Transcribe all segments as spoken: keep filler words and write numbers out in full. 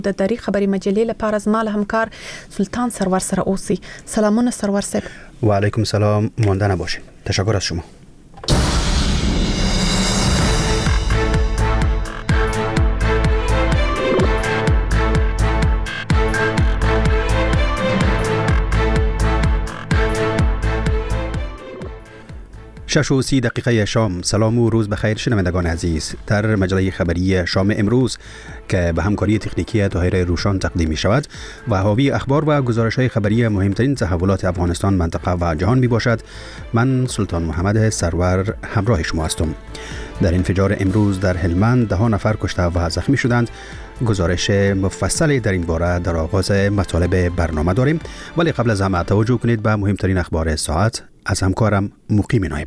د دری خبری مجلې لپاره زما له همکار سلطان سرور سره اوسي. سلامونه سرور صاحب. و علیکم سلام، مانده نباشین. تشکر از شما. شش و سی دقیقه شام. سلام و روز بخیر شنوندگان عزیز. در مجله خبری شام امروز که به همکاری تکنیکی طاهر روشان تقدیم می شود و حاوی اخبار و گزارش های خبری مهمترین تحولات افغانستان، منطقه و جهان می باشد، من سلطان محمد سرور همراه شما هستم. در انفجار امروز در هلمند ده ها نفر کشته و زخمی شدند. گزارش مفصلی در این باره در آغاز مطالب برنامه داریم، ولی قبل از همه توجه کنید به مهمترین اخبار ساعت از همکارم مقیم نایب.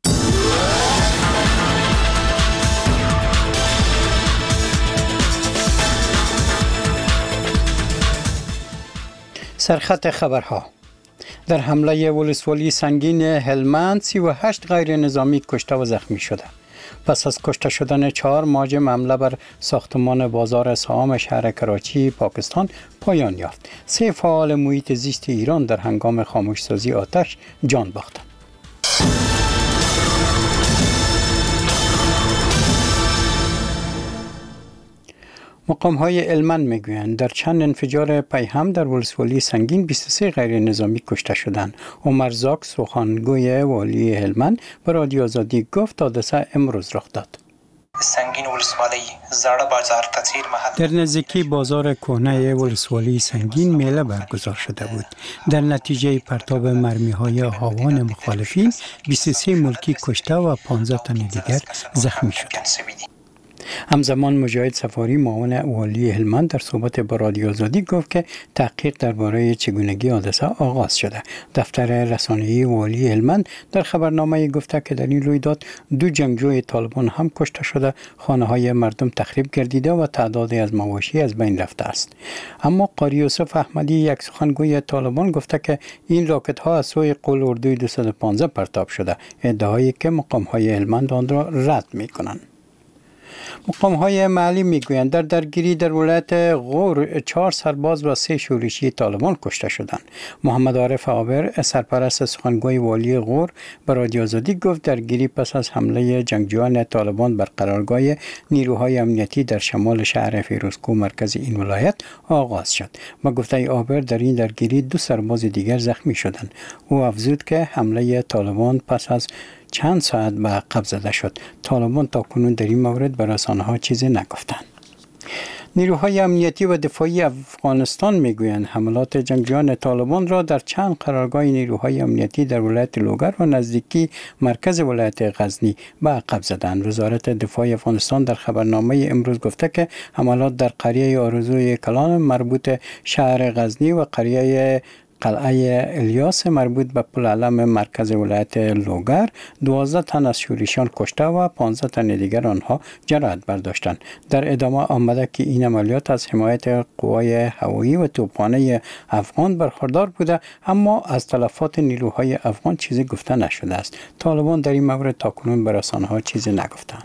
سرخط خبرها. در حمله ولسوالی سنگین هلمند سی و هشت غیر نظامی کشته و زخمی شده. پس از کشته شدن چهار مهاجم، حمله بر ساختمان بازار سهام شهر کراچی پاکستان پایان یافت. سه فعال محیط زیست ایران در هنگام خاموشسازی آتش جان باختند. مقام های هلمند میگویند در چند انفجار پیهم در ولسوالی سنگین بیست و سه غیر نظامی کشته شدند. عمر زاک، سخنگوی والی هلمند، به رادیو آزادی گفت حادثه امروز رخ داد. سنگین ولسوالی زاړه بازار تطهیر محل در نزدیکی بازار کهنه ولسوالی سنگین میله برگزار شده بود. در نتیجه پرتاب مرمی های هاوان مخالفین بیست و سه ملکی کشته و پانزده تن دیگر زخمی شدند. همزمان مجاهد سفاری، معاون والی هلمند، در صحبت با رادیو آزادی گفت که تحقیق درباره چگونگی حادثه آغاز شده. دفتر رسانه‌ای والی هلمند در خبرنامه گفته که در این رویداد دو جنگجوی طالبان هم کشته شده، خانه‌های مردم تخریب گردیده و تعدادی از مواشی از بین رفته است. اما قاری یوسف احمدی، یک سخنگوی طالبان، گفته که این راکت‌ها از سوی قول اردوی دویست و پانزده پرتاب شده، ادعایی که مقام‌های هلمند آن را رد می‌کنند. مقام های محلی میگویند در درگیری در ولایت غور چهار سرباز و سه شورشی طالبان کشته شدند. محمد عارف آبر، سرپرست سخنگوی والی غور، به رادیو آزادی گفت درگیری پس از حمله جنگجویان طالبان بر قرارگاه نیروهای امنیتی در شمال شهر فیروزکوه مرکز این ولایت آغاز شد. با گفته آبر در این درگیری دو سرباز دیگر زخمی شدند. او افزود که حمله طالبان پس از چند ساعت به عقب زده شد. طالبان تا کنون در این مورد به رسانه‌ها چیزی نگفتند. نیروهای امنیتی و دفاعی افغانستان میگویند حملات جنگجویان طالبان را در چند قرارگاه نیروهای امنیتی در ولایت لوگر و نزدیکی مرکز ولایت غزنی به عقب زدند. وزارت دفاع افغانستان در خبرنامه امروز گفته که حملات در قریه آرزوی کلان مربوط شهر غزنی و قریه قلعه الیاس مربوط به پل علم مرکز ولایت لوگر دوازده تن از شورشیان کشته و پانزده تن دیگر آنها جراحت برداشتند. در ادامه آمده که این عملیات از حمایت قوای هوایی و توپخانه افغان برخوردار بوده، اما از تلفات نیروهای افغان چیزی گفته نشده است. طالبان در این مورد تاکنون به رسانه‌ها چیزی نگفتند.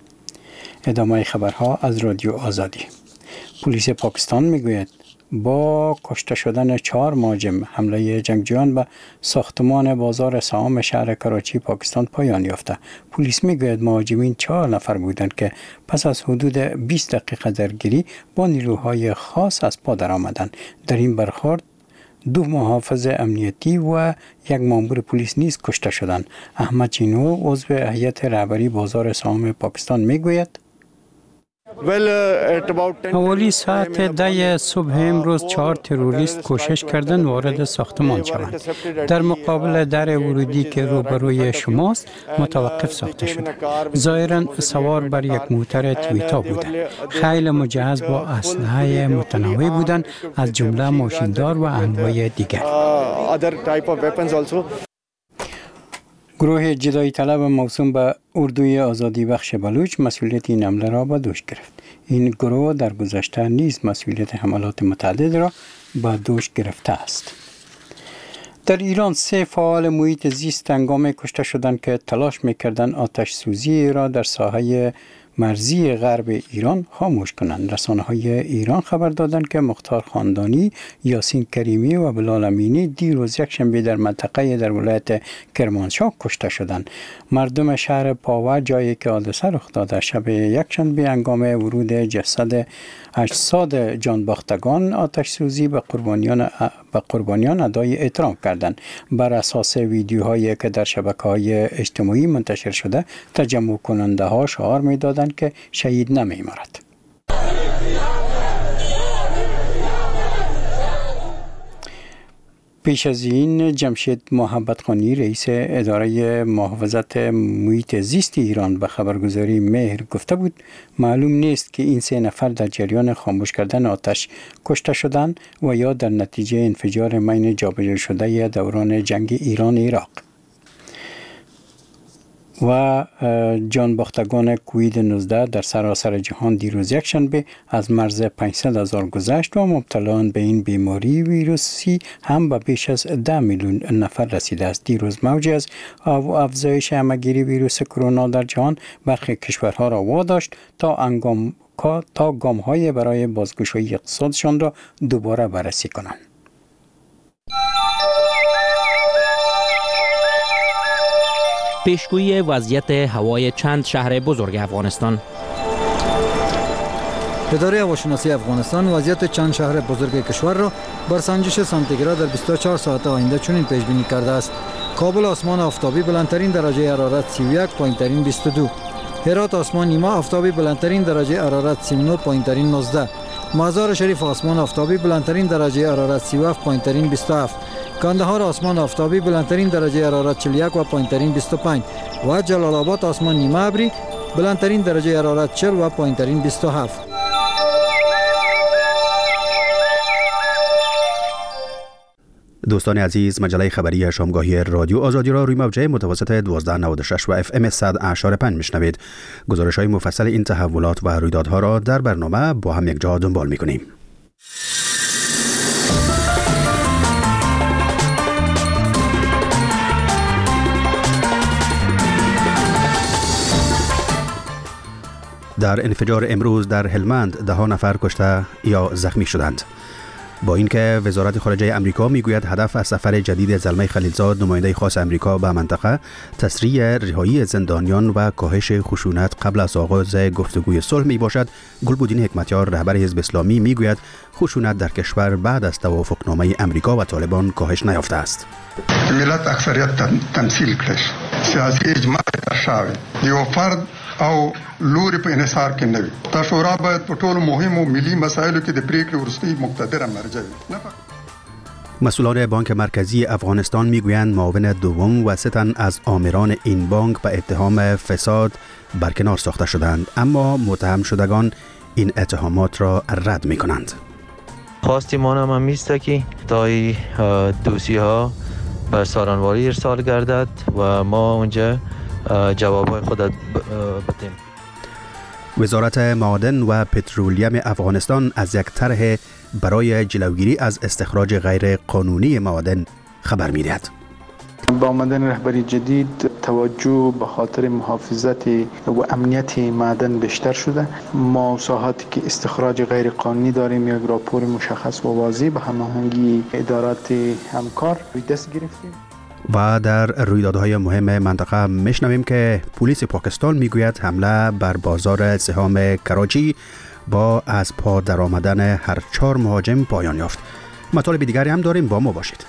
ادامه خبرها از رادیو آزادی. پلیس پاکستان میگوید با کشته شدن چهار مهاجم، حمله جنگجویان به ساختمان بازار سهام شهر کراچی پاکستان پایان یافته. پلیس میگوید مهاجمین چهار نفر بودند که پس از حدود بیست دقیقه درگیری با نیروهای خاص از پا درآمدند. در این برخورد دو محافظ امنیتی و یک مامور پلیس نیز کشته شدند. احمد چینو، عضو هیئت رهبری بازار سهام پاکستان، میگوید حوالی ساعت ده صبح امروز چهار تروریست کوشش کردند وارد ساختمان شوند. در مقابل در ورودی که روبروی شماست متوقف ساخته شده. ظاهراً سوار بر یک موتر تویوتا بودند. خیلی مجهز با اسلحه متنوع بودند، از جمله ماشیندار و انواع دیگر. گروه جدایی طلب موسوم به اردوی آزادی بخش بلوچ مسئولیت این حمله را به دوش گرفت. این گروه در گذشته نیز مسئولیت حملات متعدد را به دوش گرفته است. در ایران سه فعال محیط زیست هنگام کشته شدند که تلاش می‌کردند آتش سوزی را در ساحه مرزی غرب ایران خاموش کنند. رسانه‌های ایران خبر دادند که مختار خاندانی، یاسین کریمی و بلال امینی دیروز یکشنبه در منطقه در ولایت کرمانشاه کشته شدند. مردم شهر پاوه، جایی که حادثه رخ داده، شب یکشنبه هنگام ورود جسد اجساد جانباختگان آتش سوزی به قربانیان به قربانیان ادای احترام کردند. بر اساس ویدیوهایی که در شبکه‌های اجتماعی منتشر شده، تجمع کننده ها شعار می دادند که شهید نمی مرد. پیش از این جمشید محبت خانی، رئیس اداره محافظت محیط زیست ایران، به خبرگزاری مهر گفته بود معلوم نیست که این سه نفر در جریان خاموش کردن آتش کشته شدند و یا در نتیجه انفجار مین جابجا شده دوران جنگ ایران عراق. و جانباختگان کووید نوزده در سراسر جهان دیروز یکشنبه از مرز پانصد هزار گذشت و مبتلایان به این بیماری ویروسی هم به بیش از ده میلیون نفر رسیده است. دیروز موجی از افزایش همه‌گیری ویروس کرونا در جهان برخی کشورها را واداشت تا انگام تا گام‌های برای بازگشایی اقتصادشان را دوباره بررسی کنند. پیشگویی وضعیت هوای چند شهر بزرگ افغانستان. اداره هواشناسی افغانستان وضعیت چند شهر بزرگ کشور را بر سنجش سانتیگراد در بیست و چهار ساعت آینده چنین پیش بینی کرده است: کابل آسمان آفتابی، بلندترین درجه حرارت سی و یک، پایینترین بیست و دو. هرات آسمان نیما آفتابی، بلندترین درجه حرارت سی و نه، پایینترین نوزده. مزار شریف آسمان آفتابی، بلندترین درجه حرارت سی و هفت، پایینترین بیست و هفت. کندهار آسمان آفتابی، بلندترین درجه حرارت چهل و یک و پایینترین بیست و پنج. و جلال آباد آسمان نیمه ابری، بلندترین درجه حرارت چهل و پایینترین بیست و هفت. دوستان عزیز، مجله خبری شامگاهی رادیو آزادی را روی موجه متوسط دوازده نود و شش و اف ام صد و اشاره پنج میشنوید. گزارش های مفصل این تحولات و رویدادها را در برنامه با هم یک جا دنبال میکنیم. در انفجار امروز در هلمند ده نفر کشته یا زخمی شدند. با اینکه وزارت خارجه امریکا میگوید هدف از سفر جدید زلمه خلیلزاد، نماینده خاص امریکا به منطقه، تسریع رهایی زندانیان و کاهش خشونت قبل از آغاز گفتگوی صلح می باشد، گلبودین حکمتیار، رهبر حزب اسلامی، میگوید خشونت در کشور بعد از توافقنامه امریکا و طالبان کاهش نیافته است. ملت اکثریت تمثیل کړي، سیاسي اجماع تر شاوي یو فرد او لوري په انحصار کې نه وي. دا شورا باید په ټولو مهمو ملي مسایلو کې د پریکړې وروستۍ مقتدره مرجع وي. مسئولان بانک مرکزی افغانستان میگویند معاون دوم و سه تن از آمران این بانک به اتهام فساد برکنار ساخته شدند، اما متهم شدگان این اتهامات را رد می کنند. خواستی ما هم میسته که دای دوسیه ها به سارانواری ارسال گردد و ما اونجا جوابهای خود بدیم. وزارت معادن و پترولیم افغانستان از یک طرح برای جلوگیری از استخراج غیر قانونی معادن خبر می‌دهد. با آمدن رهبری جدید توجه به خاطر محافظت و امنیت معدن بیشتر شده. ما ساحاتی که استخراج غیر قانونی داریم یک راپور مشخص و واضح به هماهنگی ادارات همکار دست گرفتیم. و در رویدادهای مهم منطقه میشنویم که پلیس پاکستان میگوید حمله بر بازار سهام کراچی با از پا در آمدن هر چهار مهاجم پایان یافت. مطالب دیگری هم داریم، با ما باشید.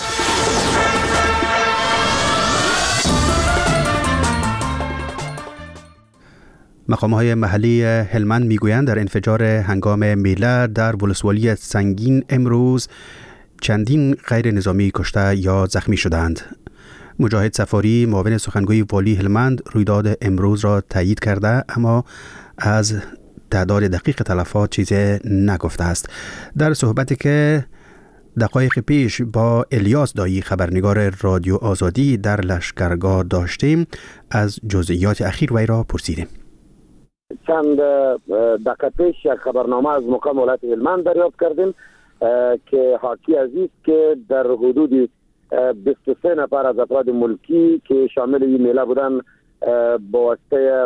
مقام‌های محلی هلمند میگویند در انفجار هنگام میله در ولسوالی سنگین امروز چندین غیر نظامی کشته یا زخمی شدند. مجاهد سفاری، معاون سخنگوی والی هلمند، رویداد امروز را تایید کرده اما از تعداد دقیق تلفات چیزی نگفته است. در صحبتی که دقایق پیش با الیاس دایی، خبرنگار رادیو آزادی در لشکرگاه داشتیم، از جزئیات اخیر وی را پرسیدیم. چند دقیقه پیش یک خبرنامه از مقام ولایت هلمند دریافت کردیم که حاکی عزیز که در حدود بیست و سه نفر از افراد ملکی که شامل این میله بودن با واسطه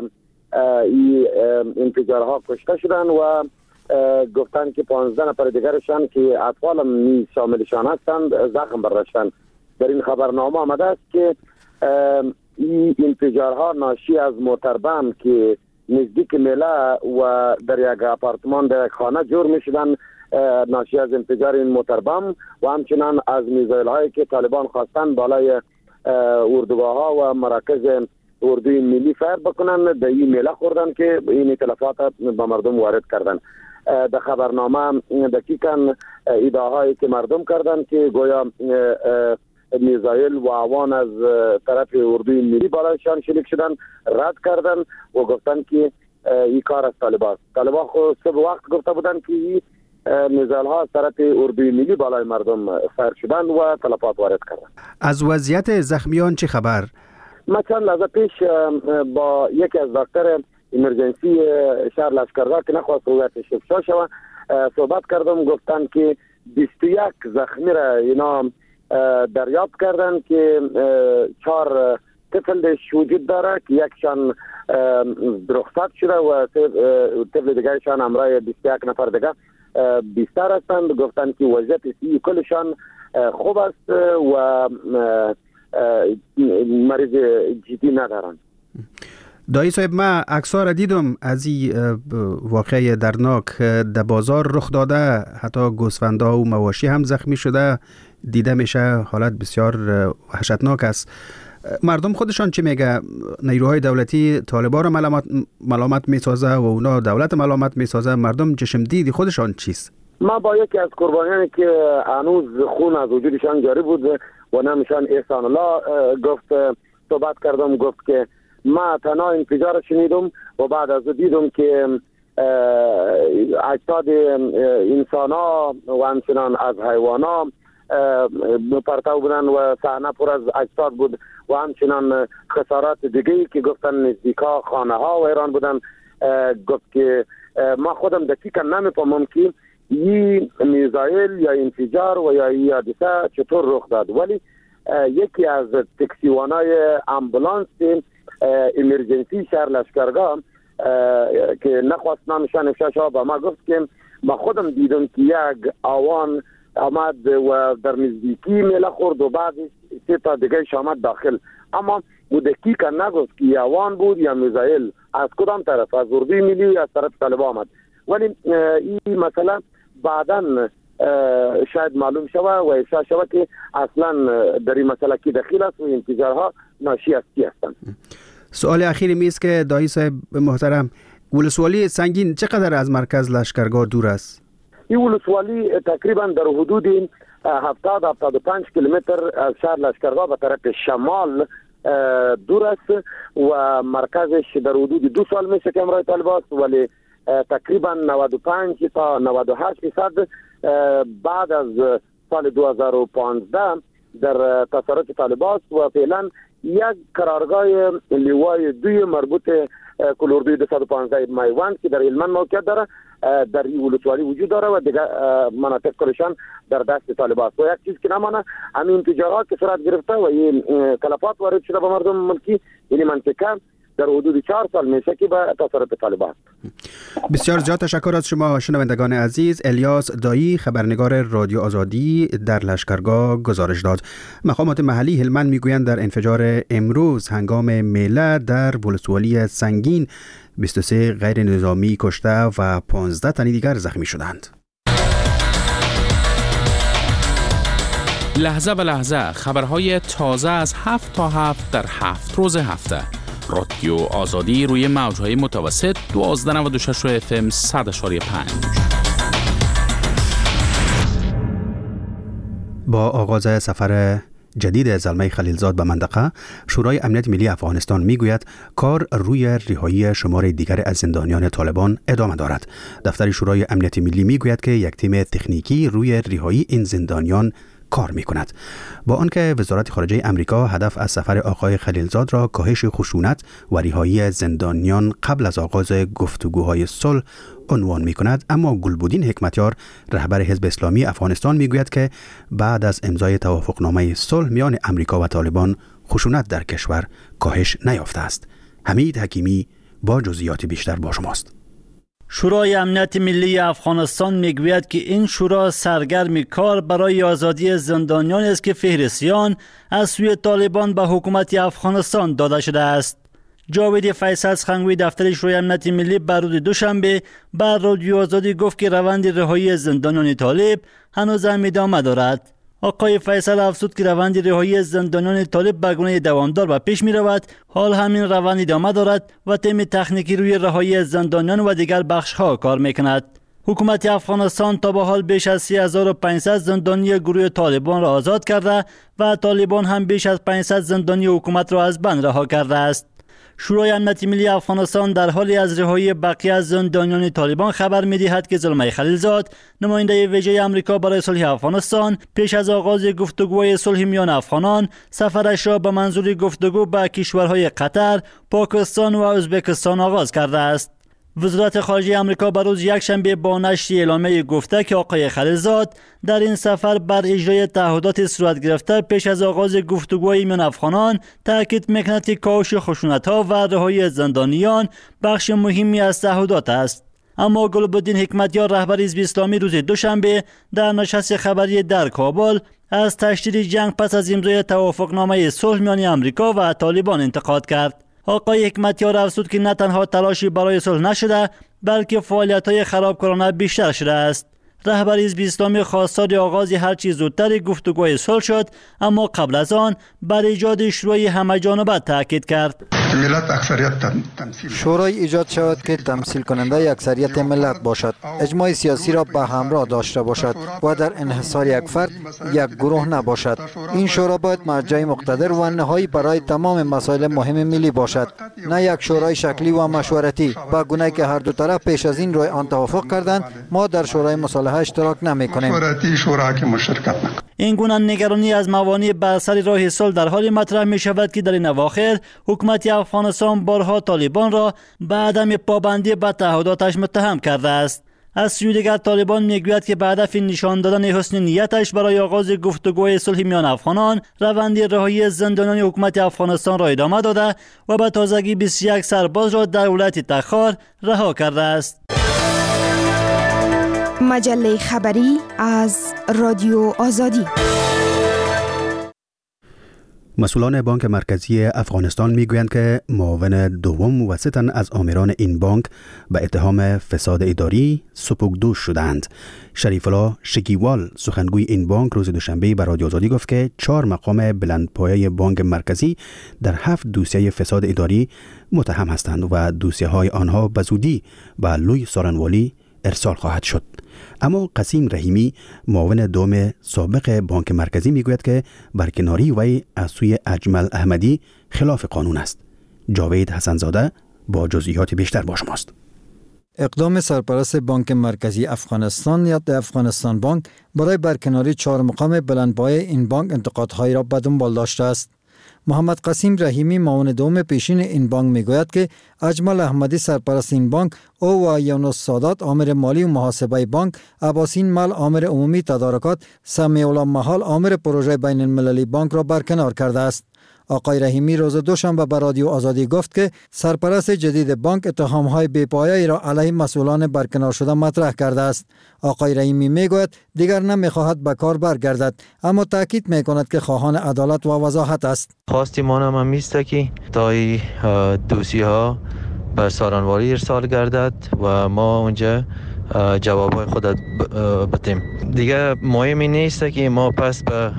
این انفجارها کشته شدن و گفتن که پانزده نفر دیگرشان که اطفال هم شاملشان هستند زخم برداشتند. در این خبرنامه آمده است که این انفجارها ناشی از موتر بم که نزدیک میله و در یک آپارتمان در یک خانه جور می شدن ناشی از انفجار این موتر بم و همچنان از میزایل هایی که طالبان خواستن بالای اردوگاه ها و مراکز اردوی ملی فیر بکنن در این میله خوردن که این تلفات به مردم وارد کردن. در خبرنامه دقیقاً ادعاهایی که مردم کردن که گویا میزایل و اوان از طرف اردوی ملی بالایشان شلیک شدن رد کردن و گفتن که این کار از طالبان است. طالبان خود صبح وقت گفته بودن که این میزایل ها از طرف اردوی ملی بالای مردم فیر شدن و تلفات وارد کردن. از وضعیت زخمیان چه خبر؟ ما چند لحظه پیش با یکی از دکتر ایمرجنسی شهر لشکرگاه که نخواست رویتش افشا شود صحبت کردم. گفتن که بیست و یک زخمی را اینا دریافت کردن که چهار طفلش وجود داره که یکشان رخصت شده و طفل دیگرشان همراه بیست و یک نفر دیگه بیستر هستند. گفتن که وضعیت سی کلشان خوب است و مریض جدی ندارند. دایی صاحب، من عکس‌ها را دیدم از این واقعه درناک در بازار رخ داده، حتی گوسفندا و مواشی هم زخمی شده، دیده میشه حالت بسیار وحشتناک است. مردم خودشان چی میگه؟ نیروهای دولتی طالبان را ملامت ملامت میسازه و اونا دولت ملامت میسازه، مردم چشم دیدی خودشان چیست؟ ما با یکی از قربانیانی که هنوز خون از وجودشان جاری بود و نامشان احسان الله گفت صحبت کردم. گفت که ما تنها انفجار شنیدم و بعد از دیدم که اجساد انسان ها و همچنان از حیوان ها پرتو بودن و صحنه پر از اجساد بود و همچنان خسارات دیگه که گفتن نزدیکا خانه ها و ایران بودن. گفت که ما خودم دقیقا نمیفهمم که این میزایل یا انفجار و یا این حادثه چطور رخ داد، ولی یکی از تاکسیوانای امبولانس ایمرجنسی شهر لشکرگاه که نخواست نامشان افشا شد با ما گفت که ما خودم دیدم که یک آوان آمد و در نزدیکی میله خورد و بعد سه تا دیگه آمد داخل، اما او دقیقا نگفت که یا آوان بود یا میزایل از کدام طرف، از اردوی ملی یا از طرف طالبان آمد. ولی این مسئله بعداً شاید معلوم شوه و افشا شوه که اصلا در این مسئله کی دخیل است و انفجارها ناشی از کی هستند. سوال اخیری میست که دایی صاحب محترم، ولسوالی سنگین چقدر از مرکز لشکرگاه دور است؟ این ولسوالی تقریبا در حدود هفتاد تا هفتاد و پنج کیلومتر از شهر لشکرگاه به طرف شمال دور است و مرکزش در حدود دو سال میشه که امرای طالب است، ولی تقریبا نود و پنج تا نود و هشت درصد بعد از سال دو هزار و پانزده در تصرف طالب است و فعلا یک قرارگاه لیوای دوی مربوط کلوردوی دویست و پانزده میوند که در هلمند موقعیت داره در این ولسوالی وجود داره و دیگه مناطق کلشان در دست طالب است. و یک چیز که نمانه همین انفجارات که صورت گرفته و این تلفات وارد شده به مردم ملکی، این منطقه در حدود چهار سال میشه که به تصرف طالب است. بسیار زیاد تشکر از شما شنوندگان عزیز. الیاس دایی، خبرنگار رادیو آزادی در لشکرگاه گزارش داد. مقامات محلی هلمند میگویند در انفجار امروز هنگام میله در ولسوالی سنگین بیست و سه غیر نظامی کشته و پانزده تن دیگر زخمی شدند. لحظه به لحظه خبرهای تازه از هفت تا هفت در هفت روز هفته. رادیو آزادی روی موجهای متوسط دوازده نود و شش اف ام صد و پنج. با آغاز سفر جدید زلمه خلیلزاد به منطقه، شورای امنیت ملی افغانستان میگوید کار روی رهایی شمار دیگر از زندانیان طالبان ادامه دارد. دفتر شورای امنیت ملی میگوید که یک تیم تکنیکی روی رهایی این زندانیان کار می کند. با آنکه وزارت خارجه امریکا هدف از سفر آقای خلیلزاد را کاهش خشونت و رهایی زندانیان قبل از آغاز گفتگوهای صلح عنوان می کند، اما گلبودین حکمتیار رهبر حزب اسلامی افغانستان می گوید که بعد از امضای توافقنامه صلح میان امریکا و طالبان خشونت در کشور کاهش نیافته است. حمید حکیمی با جزئیات بیشتر با شماست. شورای امنیت ملی افغانستان میگوید که این شورا سرگرم کار برای آزادی زندانیان است که فهرستیان از سوی طالبان به حکومت افغانستان داده شده است. جاوید فیصل سخنگوی دفتر شورای امنیت ملی بر روز دوشنبه بر رادیو آزادی گفت که روند رهایی زندانیان طالب هنوز هم ادامه دارد. آقای فیصل افزود که روند رهایی زندانیان طالب به گونه دوامدار و پیش می رود. حال همین روند ادامه دارد و تیم تکنیکی روی رهایی زندانیان و دیگر بخش ها کار می کند. حکومت افغانستان تا به حال بیش از سه هزار و پانصد زندانی گروه طالبان را آزاد کرده و طالبان هم بیش از پانصد زندانی حکومت را از بند رها کرده است. شورای امنیت ملی افغانستان در حالی از رهایی بقیه از زندانیان طالبان خبر می‌دهد که زلمه خلیلزاد، نماینده ویژه آمریکا برای صلح افغانستان، پیش از آغاز گفتگوهای صلح میان افغانان سفرش را به منظور گفتگو با کشورهای قطر، پاکستان و ازبکستان آغاز کرده است. وزارت خارجه آمریکا بر روز یکشنبه با نشر اعلامیه گفته که آقای خلیلزاد در این سفر بر اجرای تعهدات صورت گرفته پیش از آغاز گفتگوهای میان افغانان تاکید میکند که کاهش خشونت‌ها و رهایی زندانیان بخش مهمی از تعهدات است. اما گلبدین حکمتیار رهبر حزب اسلامی روز دوشنبه در نشست خبری در کابل از تشدید جنگ پس از امضای توافقنامه صلح میان آمریکا و طالبان انتقاد کرد. آقای حکمتیار افزود که نه تنها تلاشی برای صلح نشده بلکه فعالیت‌های خرابکارانه بیشتر شده است. رهبر حزب اسلامی خواستار آغاز هر چیز زودتر گفتگوهای صلح شد، اما قبل از آن بر ایجاد شورای همه‌جانبه تاکید کرد. ملت اکثریت تمثیل شورای ایجاد شود که تمثیل کننده اکثریت ملت باشد، اجماع سیاسی را به همراه داشته باشد و در انحصار یک فرد یک گروه نباشد. این شورا باید مرجع مقتدر و نهایی برای تمام مسائل مهم ملی باشد، نه یک شورای شکلی و مشورتی. با گونه که هر دو طرف پیش از این روی آن توافق کردند، ما در شورای مصالحه اشتراک نمی‌کنیم. این گونه نگرانی از موانع بر سر راه صلح در حال مطرح می شود که در این اواخر حکومت افغانستان بارها طالبان را به عدم پابندی به تعهداتش متهم کرده است. از سوی دیگر طالبان میگوید که به هدف نشان دادن حسن نیتش برای آغاز گفتگوهای صلح میان افغانان روند رهایی زندانیان حکومت افغانستان را ادامه داده و به تازگی بیست و یک سرباز را در ولایت تخار رها کرده است. مجله خبری از رادیو آزادی. مسئولان بانک مرکزی افغانستان میگویند که معاون دوم و سه تن از آمران این بانک به اتهام فساد اداری سپکدوش شدند. شریف الله شکیوال سخنگوی این بانک روز دوشنبه به رادیو آزادی گفت که چهار مقام بلندپایه بانک مرکزی در هفت دوسیه فساد اداری متهم هستند و دوسیه های آنها به زودی به لوی سارنوالی ارسال خواهد شد. اما قسیم رحیمی معاون دوم سابق بانک مرکزی میگوید که برکناری وی از سوی اجمل احمدی خلاف قانون است. جاوید حسنزاده با جزئیات بیشتر با شماست. اقدام سرپرست بانک مرکزی افغانستان یا افغانستان بانک برای برکناری چهار مقام بلندپایه این بانک انتقادهایی را به دنبال داشته است. محمد قسیم رحیمی معاون دوم پیشین این بانک میگوید که اجمل احمدی سرپرست این بانک، او و یونس سادات آمر مالی و محاسبه بانک، عباسین مل آمر عمومی تدارکات، سمیع الله محال آمر پروژه بین المللی بانک را برکنار کرده است. آقای رحیمی روز دوشنبه به رادیو آزادی گفت که سرپرست جدید بانک اتهام‌های بی‌پایه‌ای را علیه مسئولان برکنار شده مطرح کرده است. آقای رحیمی میگوید دیگر نمیخواهد به کار برگردد، اما تاکید میکند که خواهان عدالت و وضاحت است. خواستی ما هم میسته که تای دوسیه ها به سارنواری ارسال گردد و ما اونجا جوابای خودت بتیم. دیگه مهمی نیست که ما پس به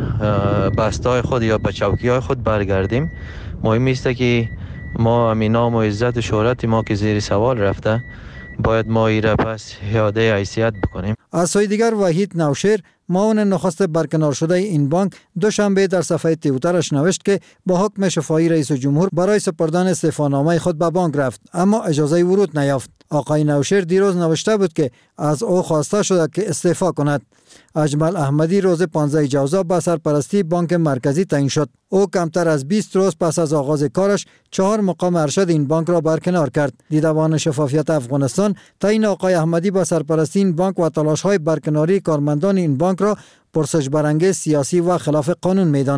بستای خود یا به چوکی های خود برگردیم. مهم است که ما همین نام و عزت و شهرت ما که زیر سوال رفته باید ما ایره پس یاده حیثیت بکنیم. از سوی دیگر وحید نوشیر معاون نخست برکنار شده این بانک دوشنبه در صفحه توییترش نوشت که با حکم شفاهی رئیس جمهور برای سپردن استعفانامه خود به بانک رفت، اما اجازه ورود نیافت. آقای نوشیر دیروز نوشته بود که از او خواسته شده که استعفا کند. اجمل احمدی روز پانزده جوزا به سرپرستی بانک مرکزی تعیین شد. او کمتر از بیست روز پس از آغاز کارش چهار مقام ارشد این بانک را برکنار کرد. دیدبان شفافیت افغانستان تعیین آقای احمدی به سرپرستی این بانک و تلاش‌های برکناری کارمندان این بانک را پرسش برانگیز، سیاسی و خلاف قانون می‌داند.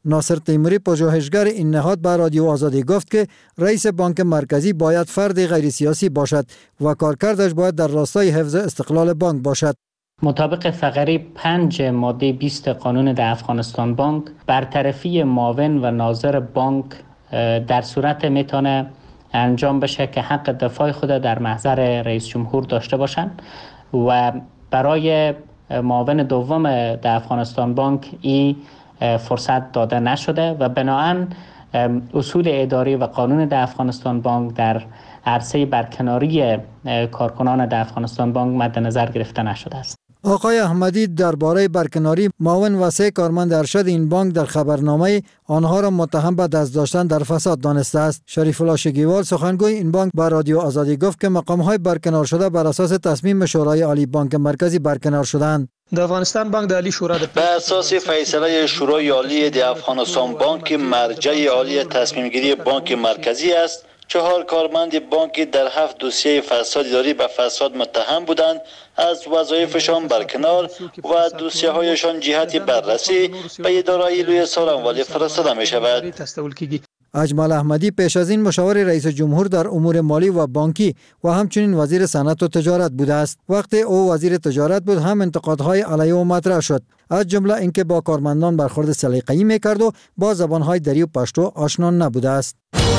ناصر تیموری پژوهشگر این نهاد به رادیو آزادی گفت که رئیس بانک مرکزی باید فرد غیر سیاسی باشد و کارکردش باید در راستای حفظ استقلال بانک باشد. مطابق فقره پنج ماده بیست قانون در افغانستان بانک، برطرفی معاون و ناظر بانک در صورت میتونه انجام بشه که حق دفاع خود در محضر رئیس جمهور داشته باشند و برای معاون دوم در افغانستان بانک این فرصت داده نشده و بنابراین اصول اداری و قانون در افغانستان بانک در عرصه برکناری کارکنان در افغانستان بانک مد نظر گرفته نشده است. آقای احمدی درباره برکناری معاون و سه کارمند ارشد این بانک در خبرنامه آنها را متهم به دست داشتن در فساد دانسته است. شریف الله شگیوال سخنگوی این بانک به رادیو آزادی گفت که مقام‌های برکنار شده بر اساس تصمیم شورای عالی بانک مرکزی برکنار شدند. د افغانستان بانک د عالی شورا به اساس فیصله شورای عالی د افغانستان بانک مرجع عالی تصمیم گیری بانک مرکزی است. چهار کارمند بانک در هفت دوسیه فساد اداری به فساد متهم بودند، از وظایفشان برکنار و دوسیه هایشان جهت بررسی به اداره ایلوی سارنوالی فرستاده می شود. اجمل احمدی پیش از این مشاور رئیس جمهور در امور مالی و بانکی و همچنین وزیر صنعت و تجارت بوده است. وقتی او وزیر تجارت بود هم انتقادهای علیه او مطرح شد، از جمله اینکه با کارمندان برخورد سلیقه‌ای می‌کرد و با زبان‌های دری و پشتو آشنا نبوده است.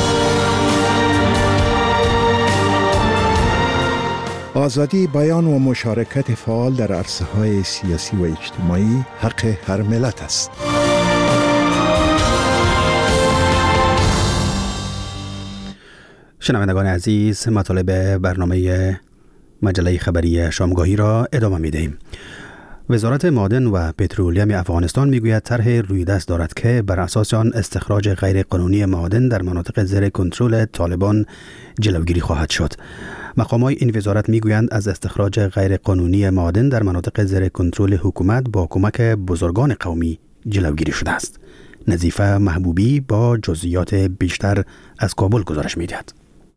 آزادی بیان و مشارکت فعال در عرصه‌های سیاسی و اجتماعی حق هر ملت است. شنوندگان عزیز، مطالب برنامه مجله خبری شامگاهی را ادامه می‌دهیم. وزارت معادن و پترولیم افغانستان میگوید طرح روی دست دارد که بر اساس آن استخراج غیر قانونی معادن در مناطق زیر کنترل طالبان جلوگیری خواهد شد. مقامات این وزارت میگویند از استخراج غیر قانونی معادن در مناطق زیر کنترل حکومت با کمک بزرگان قومی جلوگیری شده است. نظیفه محبوبی با جزئیات بیشتر از کابل گزارش می‌دهد.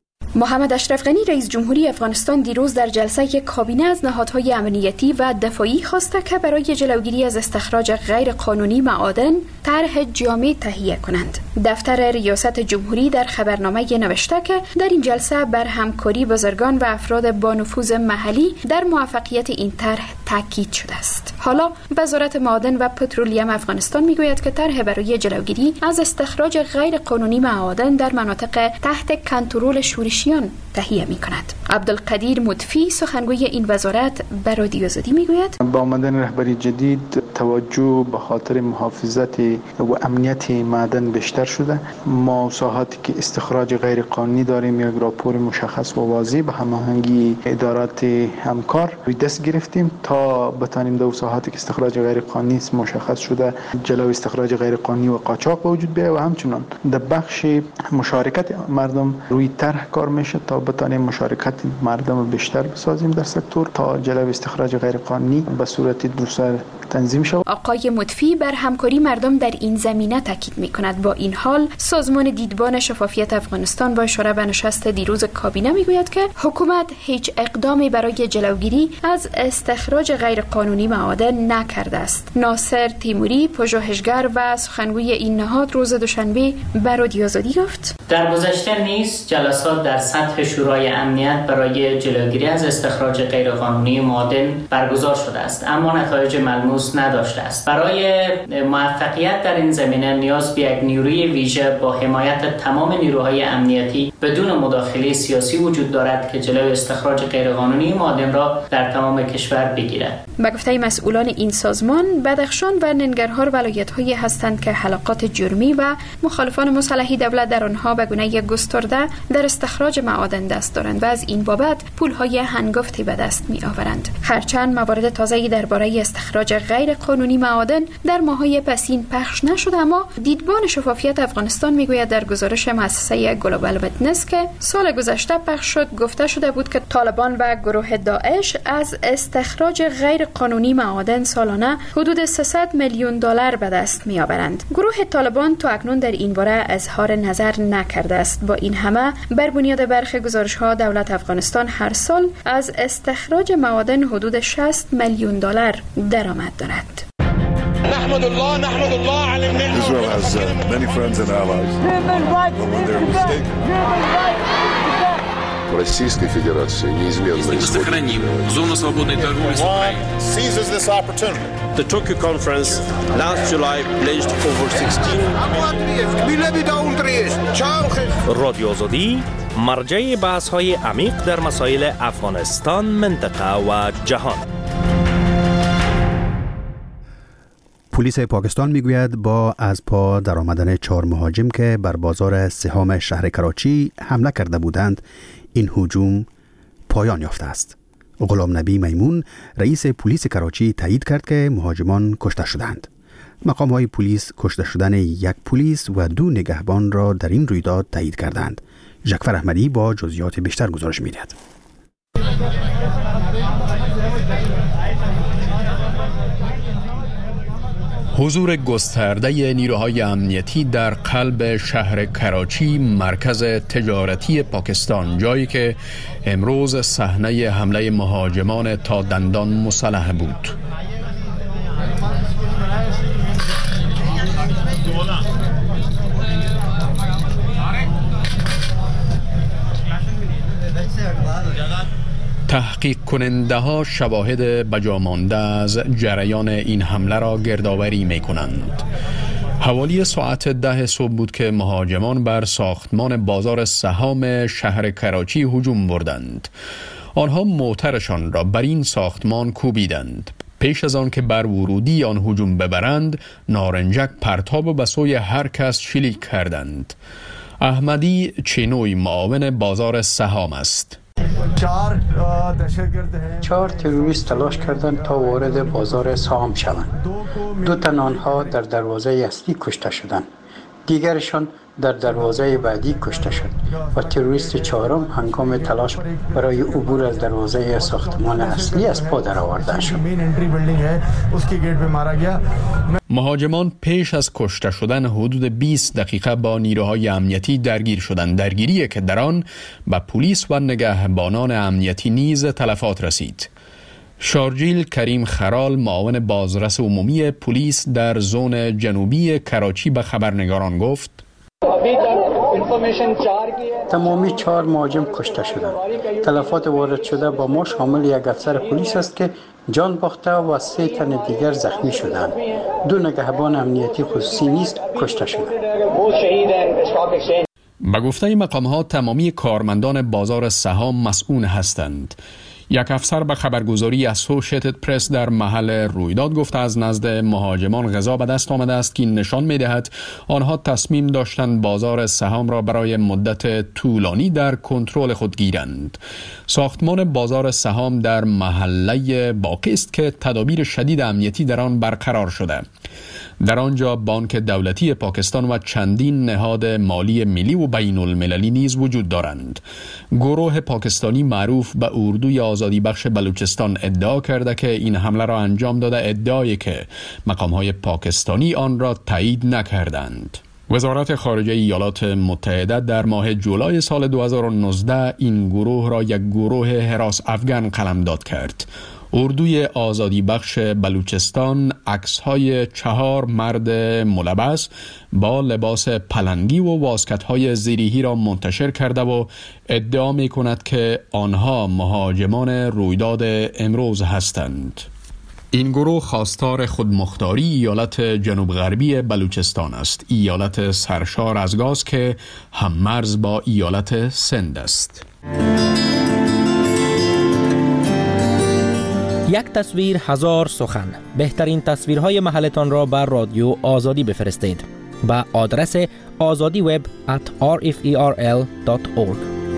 محمد اشرف غنی رئیس جمهوری افغانستان دیروز در جلسه کابینه از نهادهای امنیتی و دفاعی خواسته که برای جلوگیری از استخراج غیر قانونی معادن طرح جامع تهیه کنند. دفتر ریاست جمهوری در خبرنامه نوشته که در این جلسه بر همکاری بزرگان و افراد با نفوذ محلی در موفقیت این طرح تاکید شده است. حالا وزارت معادن و پترولیم افغانستان میگوید که طرح برای جلوگیری از استخراج غیر قانونی معادن در مناطق تحت کنترل شورشیان تهیه می کند. عبدالقدیر مدفی سخنگوی این وزارت به رادیو آزادی می گوید با آمدن رهبری جدید توجه به خاطر محافظت و امنیت معدن بیشتر شده. ما ساحاتی که استخراج غیر قانونی داریم یک راپور مشخص و واضح به هماهنگی ادارات همکار روی دست گرفتیم تا بتانیم دو ساحاتی که استخراج غیر قانونی مشخص شده جلوی استخراج غیر قانونی و قاچاق به وجود بیاید و همچنان در بخش مشارکت مردم روی طرح کار میشه تا بتانیم مشارکت مردم بیشتر بسازیم در سکتور تا جلوی استخراج غیر قانونی به صورت دوسر تنظیم شود. آقای مدفی بر همکاری مردم در این زمینه تاکید می‌کند. با این حال سازمان دیدبان شفافیت افغانستان با اشاره به نشست دیروز کابینه میگوید که حکومت هیچ اقدامی برای جلوگیری از استخراج غیر قانونی معادن نکرده است. ناصر تیموری پژوهشگر و سخنگوی این نهاد روز دوشنبه به رادیو آزادی گفت در گذشته نیز جلسات در سطح شورای امنیت برای جلوگیری از استخراج غیرقانونی معادن برگزار شده است، اما نتایج ملموس نداشته است. برای موفقیت در این زمینه نیاز به یک نیروی ویژه با حمایت تمام نیروهای امنیتی بدون مداخله سیاسی وجود دارد که جلوی استخراج غیرقانونی معادن را در تمام کشور بگیرد. به گفته مسئولان این سازمان، بدخشان و ننگرهار ولایت‌هایی هستند که حلقات جرمی و مخالفان مسلحی دولت در آنها به گونه گسترده در استخراج معادن دست دارند و از این بابت پول‌های هنگفتی به دست می‌آورند. هرچند موارد تازه‌ای درباره استخراج غیر قانونی معادن در ماه‌های پسین پخش نشده، اما دیدبان شفافیت افغانستان میگوید در گزارش مؤسسه گلوبال ویتنس که سال گذشته پخش شد گفته شده بود که طالبان و گروه داعش از استخراج غیر قانونی معادن سالانه حدود سیصد میلیون دلار به دست می‌آورند. گروه طالبان تا اکنون در این باره اظهار نظر نکرده است. با این همه بر بنیاد برخی گزارش‌ها دولت افغانستان هر سال از استخراج معادن حدود شصت میلیون دلار درآمد دارد. نحمد الله نحمد الله على النعمة. Israel has uh, many friends and allies. But when they're mistaken. Российской Федерации неизменно Мы сохраним зону свободной торговли с Украиной. Seizes this opportunity. The Tokyo conference last July pledged over sixteen رادیو آزادی مرجع بحث‌های عمیق در مسائل افغانستان، منطقه و جهان. پلیس پاکستان میگوید با از پا در آمدن چهار مهاجم که بر بازار سهام شهر کراچی حمله کرده بودند، این هجوم پایان یافته است. غلام نبی میمون رئیس پلیس کراچی تایید کرد که مهاجمان کشته شدند. مقام های پلیس کشته شدن یک پلیس و دو نگهبان را در این رویداد تایید کردند. جعفر احمدی با جزئیات بیشتر گزارش می‌دهد. حضور گسترده نیروهای امنیتی در قلب شهر کراچی، مرکز تجارتی پاکستان، جایی که امروز صحنه حمله مهاجمان تا دندان مسلح بود. تحقیق کننده ها شواهد بجامانده از جریان این حمله را گردآوری می کنند. حوالی ساعت ده صبح بود که مهاجمان بر ساختمان بازار سهام شهر کراچی هجوم بردند. آنها موترشان را بر این ساختمان کوبیدند. پیش از آن که بر ورودی آن هجوم ببرند، نارنجک پرتاب به سوی هر کس شلیک کردند. احمدی چینوی معاون بازار سهام است. چهار تروریست تلاش کردند تا وارد بازار سهام شوند. دو تن آنها در دروازه اصلی کشته شدند. دیگرشان در دروازه بعدی کشته شد و تروریست چهارم هنگام تلاش برای عبور از دروازه ساختمان اصلی از پا درآورده شد. مهاجمان پیش از کشته شدن حدود بیست دقیقه با نیروهای امنیتی درگیر شدند. درگیری که در آن به پلیس و نگهبانان امنیتی نیز تلفات رسید. شارجیل کریم خرال، معاون بازرس عمومی پلیس در زون جنوبی کراچی، به خبرنگاران گفت: تمامی چهار مهاجم کشته شدند. تلفات وارد شده با ما شامل یک افسر پلیس است که جان باخته و سه تن دیگر زخمی شدند. دو نگهبان امنیتی خصوصی نیز کشته شدند. به گفته مقام‌ها تمامی کارمندان بازار سهام مسئول هستند. یک افسر به خبرگزاری اسوشیتد پرس در محل رویداد گفته از نزد مهاجمان غذا به دست آمده است که نشان می‌دهد آنها تصمیم داشتند بازار سهام را برای مدت طولانی در کنترل خود گیرند. ساختمان بازار سهام در محله باقی است که تدابیر شدید امنیتی در آن برقرار شده. در آنجا بانک دولتی پاکستان و چندین نهاد مالی ملی و بین المللی نیز وجود دارند. گروه پاکستانی معروف به اردوی آزادی بخش بلوچستان ادعا کرده که این حمله را انجام داده، ادعایی که مقام‌های پاکستانی آن را تایید نکردند. وزارت خارجه ایالات متحده در ماه جولای سال دو هزار و نوزده این گروه را یک گروه حراس افغان قلمداد کرد. اردوی آزادی بخش بلوچستان عکس‌های چهار مرد ملبس با لباس پلنگی و واسکت‌های زیریهی را منتشر کرده و ادعا می‌کند که آنها مهاجمان رویداد امروز هستند. این گروه خواستار خودمختاری ایالت جنوب غربی بلوچستان است، ایالت سرشار از گاز که هممرز با ایالت سند است. یک تصویر هزار سخن. بهترین تصویرهای محلتان را بر رادیو آزادی بفرستید با آدرس آزادی وب ات آر اف ای آر ال دات اورگ.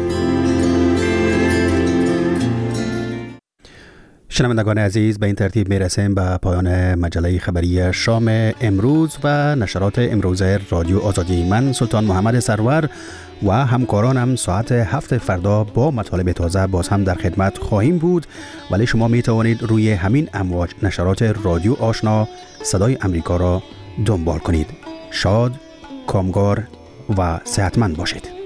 شنوندگان عزیز، به این ترتیب میرسیم به پایان مجله خبری شام امروز و نشرات امروزه رادیو آزادی. من سلطان محمد سرور و همکارانم ساعت هفت فردا با مطالب تازه باز هم در خدمت خواهیم بود، ولی شما می توانید روی همین امواج نشرات رادیو آشنا صدای امریکا را دنبال کنید. شاد، کامگار و صحتمند باشید.